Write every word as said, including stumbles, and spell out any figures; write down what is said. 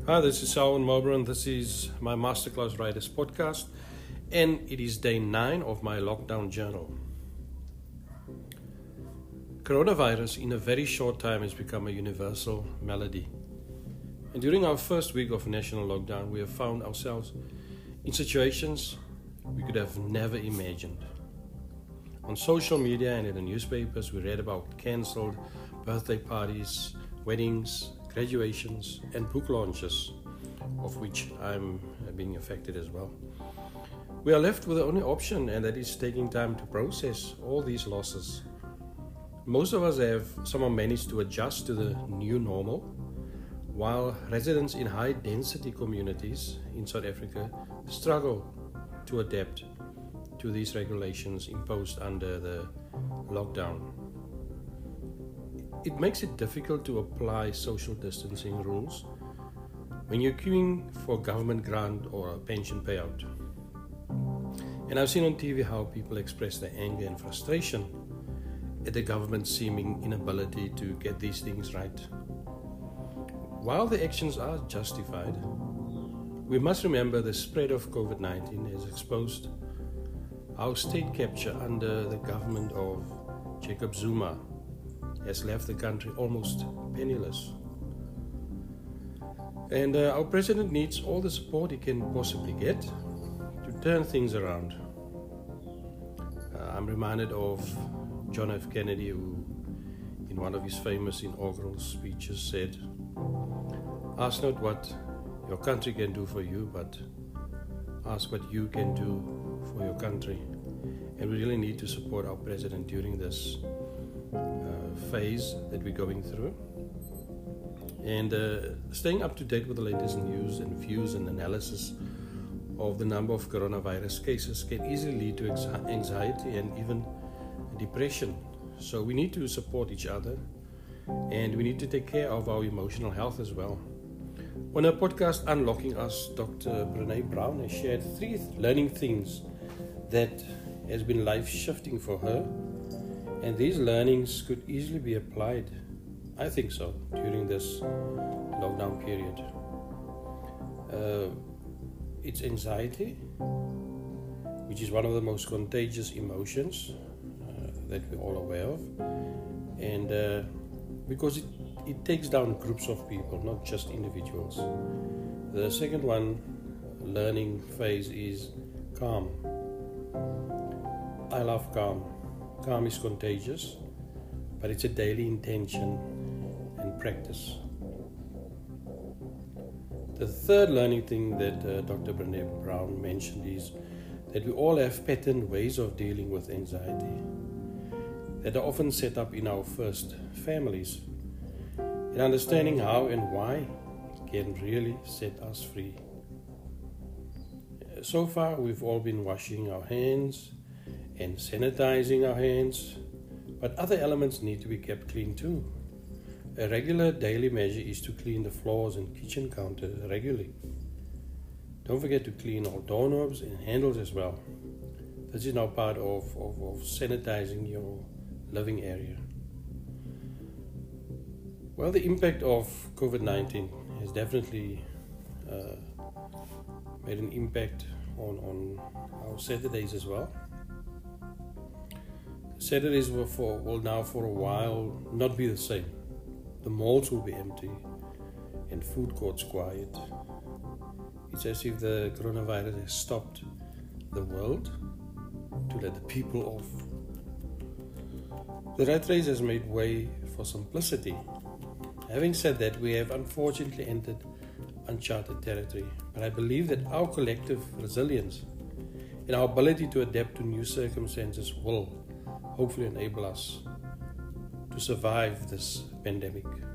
Hi, this is Selwyn Mowbray. This is my Masterclass Writers podcast, and it is day nine of my lockdown journal. Coronavirus in a very short time has become a universal malady. And during our first week of national lockdown, we have found ourselves in situations we could have never imagined. On social media and in the newspapers, we read about cancelled birthday parties, weddings, graduations, and book launches, of which I'm being affected as well. We are left with the only option, and that is taking time to process all these losses. Most of us have somehow managed to adjust to the new normal, while residents in high-density communities in South Africa struggle to adapt to these regulations imposed under the lockdown. It makes it difficult to apply social distancing rules when you're queuing for a government grant or a pension payout. And I've seen on T V how people express their anger and frustration at the government's seeming inability to get these things right. While the actions are justified, we must remember the spread of COVID nineteen has exposed how state capture under the government of Jacob Zuma has left the country almost penniless. And uh, our president needs all the support he can possibly get to turn things around. Uh, I'm reminded of John F. Kennedy, who in one of his famous inaugural speeches said, "Ask not what your country can do for you, but ask what you can do for your country." And we really need to support our president during this uh, phase that we're going through. And uh, staying up to date with the latest news and views and analysis of the number of coronavirus cases can easily lead to anxiety and even depression. So we need to support each other, and we need to take care of our emotional health as well. On her podcast Unlocking Us, Doctor Brené Brown has shared three learning things that has been life-shifting for her, and these learnings could easily be applied, I think so, during this lockdown period. Uh, it's anxiety, which is one of the most contagious emotions uh, that we're all aware of, and uh, because it, it takes down groups of people, not just individuals. The second one, learning phase, is calm. I love calm. Calm is contagious, but it's a daily intention and practice. The third learning thing that uh, Doctor Brené Brown mentioned is that we all have patterned ways of dealing with anxiety that are often set up in our first families, and understanding how and why can really set us free. So far, we've all been washing our hands and sanitizing our hands, but other elements need to be kept clean too. A regular daily measure is to clean the floors and kitchen counter regularly. Don't forget to clean all doorknobs and handles as well. This is now part of, of, of sanitizing your living area. Well, the impact of COVID nineteen has definitely uh, made an impact on, on our Saturdays as well. Saturdays will, for, will now for a while not be the same. The malls will be empty and food courts quiet. It's as if the coronavirus has stopped the world to let the people off. The rat race has made way for simplicity. Having said that, we have unfortunately entered uncharted territory, but I believe that our collective resilience and our ability to adapt to new circumstances will hopefully enable us to survive this pandemic.